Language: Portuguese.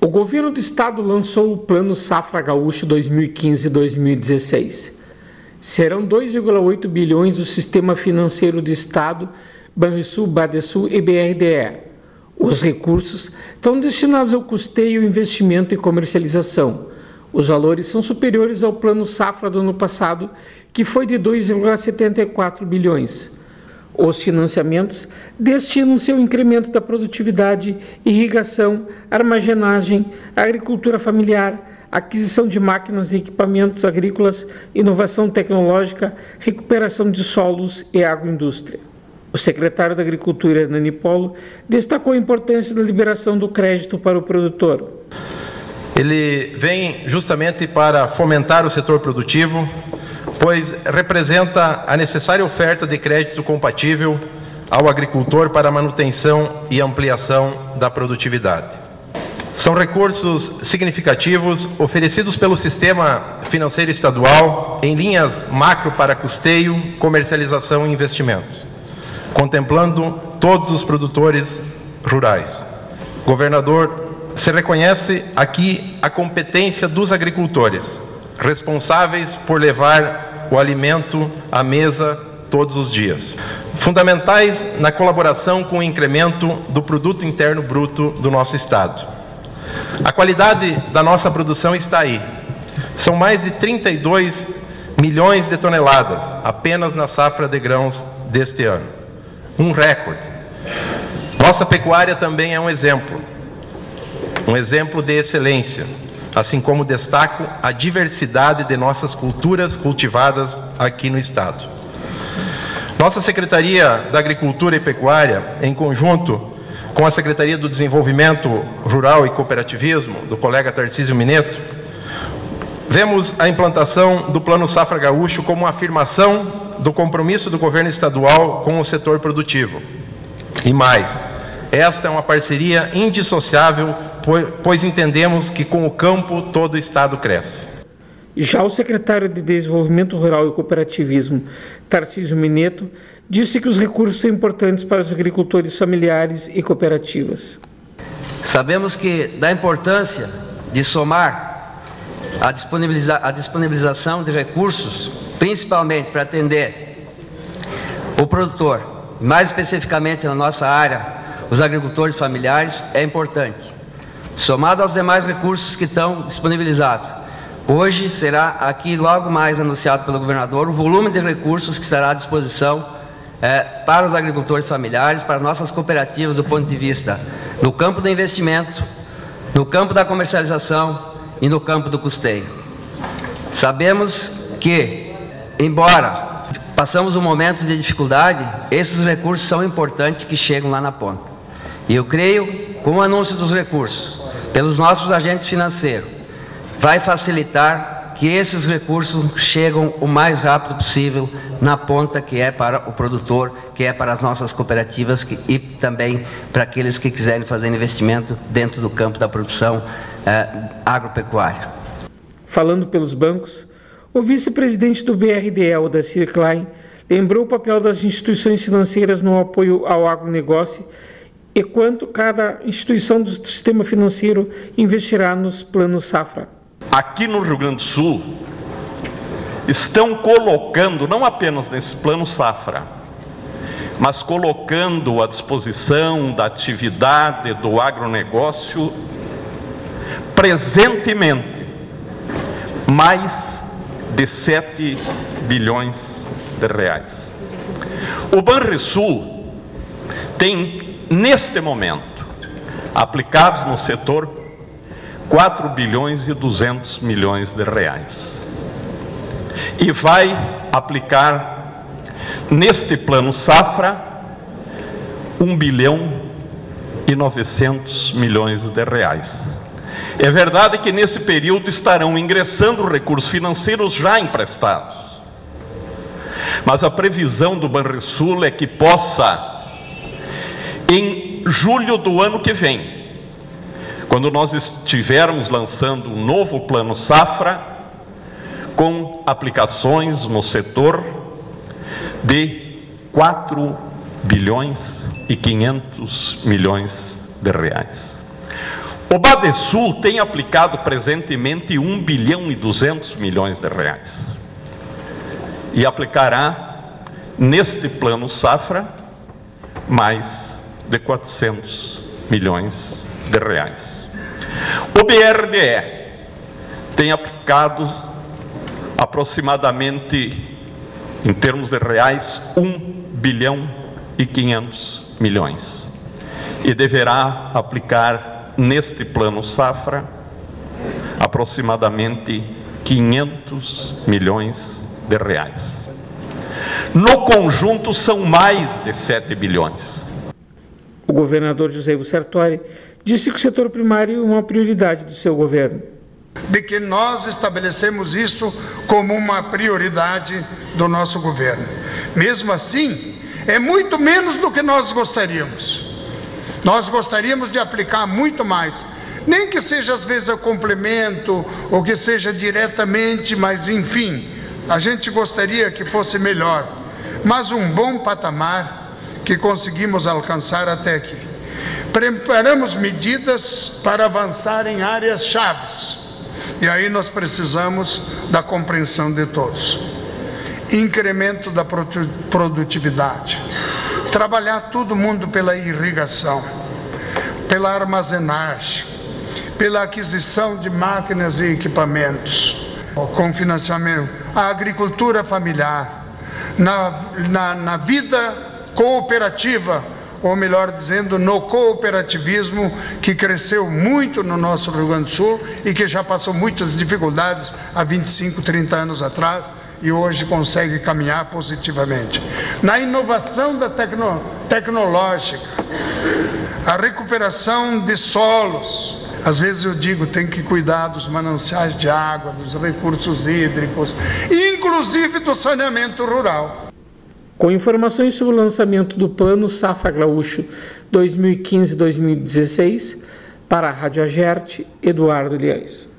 O governo do estado lançou o Plano Safra Gaúcho 2015-2016. Serão 2,8 bilhões do sistema financeiro do estado, Banrisul, Badesul e BRDE. Os recursos estão destinados ao custeio, investimento e comercialização. Os valores são superiores ao Plano Safra do ano passado, que foi de 2,74 bilhões. Os financiamentos destinam-se ao incremento da produtividade, irrigação, armazenagem, agricultura familiar, aquisição de máquinas e equipamentos agrícolas, inovação tecnológica, recuperação de solos e agroindústria. O secretário da Agricultura, Hernani Polo, destacou a importância da liberação do crédito para o produtor. Ele vem justamente para fomentar o setor produtivo, pois representa a necessária oferta de crédito compatível ao agricultor para a manutenção e ampliação da produtividade. São recursos significativos oferecidos pelo Sistema Financeiro Estadual em linhas macro para custeio, comercialização e investimentos, contemplando todos os produtores rurais. Governador, se reconhece aqui a competência dos agricultores, responsáveis por levar o alimento à mesa todos os dias, fundamentais na colaboração com o incremento do Produto Interno Bruto do nosso Estado. A qualidade da nossa produção está aí. São mais de 32 milhões de toneladas apenas na safra de grãos deste ano. Um recorde. Nossa pecuária também é um exemplo de excelência, assim como destaco a diversidade de nossas culturas cultivadas aqui no Estado. Nossa Secretaria da Agricultura e Pecuária, em conjunto com a Secretaria do Desenvolvimento Rural e Cooperativismo, do colega Tarcísio Mineto, vemos a implantação do Plano Safra Gaúcho como uma afirmação do compromisso do governo estadual com o setor produtivo. E mais, esta é uma parceria indissociável, pois entendemos que com o campo todo o Estado cresce. Já o secretário de Desenvolvimento Rural e Cooperativismo, Tarcísio Mineto, disse que os recursos são importantes para os agricultores familiares e cooperativas. Sabemos que da importância de somar a disponibilização de recursos, principalmente para atender o produtor, mais especificamente na nossa área, os agricultores familiares, é importante. Somado aos demais recursos que estão disponibilizados. Hoje será aqui logo mais anunciado pelo governador o volume de recursos que estará à disposição para os agricultores familiares, para nossas cooperativas do ponto de vista no campo do investimento, no campo da comercialização e no campo do custeio. Sabemos que, embora passamos um momento de dificuldade, esses recursos são importantes que chegam lá na ponta. E eu creio, com o anúncio dos recursos, pelos nossos agentes financeiros, vai facilitar que esses recursos chegam o mais rápido possível na ponta, que é para o produtor, que é para as nossas cooperativas e também para aqueles que quiserem fazer investimento dentro do campo da produção agropecuária. Falando pelos bancos, o vice-presidente do BRDE, Odacir Klein, lembrou o papel das instituições financeiras no apoio ao agronegócio e quanto cada instituição do sistema financeiro investirá nos planos Safra. Aqui no Rio Grande do Sul, estão colocando, não apenas nesse plano Safra, mas colocando à disposição da atividade do agronegócio, presentemente, mais de 7 bilhões de reais. O Banrisul tem, neste momento, aplicados no setor, 4 bilhões e 200 milhões de reais. E vai aplicar, neste plano Safra, 1 bilhão e 900 milhões de reais. É verdade que nesse período estarão ingressando recursos financeiros já emprestados. Mas a previsão do Banrisul é que possa, em julho do ano que vem, quando nós estivermos lançando um novo plano Safra, com aplicações no setor de 4 bilhões e 500 milhões de reais. O Badesul tem aplicado presentemente 1 bilhão e 200 milhões de reais e aplicará neste plano safra mais de 400 milhões de reais. O BRDE tem aplicado aproximadamente, em termos de reais, 1 bilhão e 500 milhões e deverá aplicar neste plano safra aproximadamente 500 milhões de reais. No conjunto são mais de 7 bilhões. O governador José Ivo Sartori disse que o setor primário é uma prioridade do seu governo. De que nós estabelecemos isso como uma prioridade do nosso governo. Mesmo assim, é muito menos do que nós gostaríamos. Nós gostaríamos de aplicar muito mais, nem que seja às vezes a complemento, ou que seja diretamente, mas enfim, a gente gostaria que fosse melhor, mas um bom patamar que conseguimos alcançar até aqui. Preparamos medidas para avançar em áreas chaves, e aí nós precisamos da compreensão de todos. Incremento da produtividade. Trabalhar todo mundo pela irrigação, pela armazenagem, pela aquisição de máquinas e equipamentos, com financiamento, a agricultura familiar, na vida cooperativa, ou melhor dizendo, no cooperativismo, que cresceu muito no nosso Rio Grande do Sul e que já passou muitas dificuldades há 25, 30 anos atrás, e hoje consegue caminhar positivamente. Na inovação da tecnológica, a recuperação de solos. Às vezes eu digo, tem que cuidar dos mananciais de água, dos recursos hídricos, inclusive do saneamento rural. Com informações sobre o lançamento do Plano Safra Gaúcho 2015-2016, para a Rádio Agerte, Eduardo Liais.